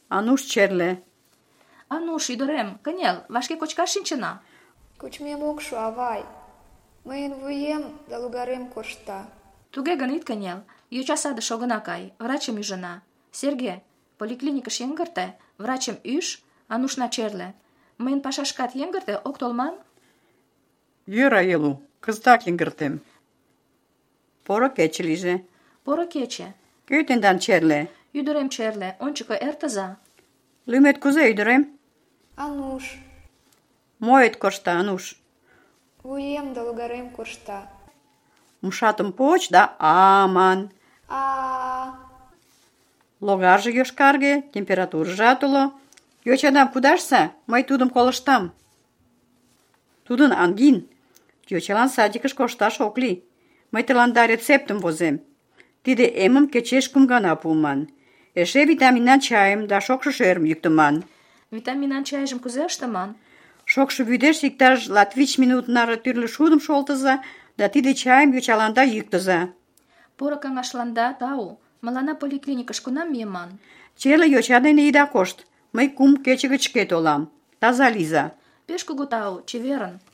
Ануш черле. Ануш, ӱдырем, кынел, вашке кочкаш шинчына. Кочмем ок шу, авай. Мыйын вуем да логарем коршта. Туге гын ит кынел, йоча садыш огына кай, врачым ӱжына. Серге, поликлиникыш йыҥгырте, врачым ӱж, Анушна черле. Мыйын пашашкат йыҥгырте, ок тол ман? Йӧра, Элу, кызытак йыҥгыртем. Поро кече лийже. Поро кече. Кӧ тендан черле? Ӱдырем черле, ончыко эртыза. Лӱмет кузе, ӱдырем? Ануш, Моэт коршта, Ануш. вуем да логарем коршта. Умшатым поч да ман. А, Логарже йошкарге, температурыжат уло. Йочадам кудашса, мый тудым колыштам. Тудын ангин. Йочалан садикыш кошташ ок лий. Мый тыланда рецептым возем. Тиде эмым кечеш 3 гана пуыман. Эше витаминан чайым да шокшо шӧрым йӱктыман. Витаминан чайжым кузе ыштыман? Шокшо вӱдеш иктаж 25 минут наре тӱрлӧ шудым шолтыза да тиде чайым йочаланда йӱктыза. Поро каҥашланда тау. Мыланна поликлиникыш кунам мийыман? Черле йоча дене ида кошт. Мый 3 кече гыч шке толам. Таза лийза. Пеш кугу тау, чеверын.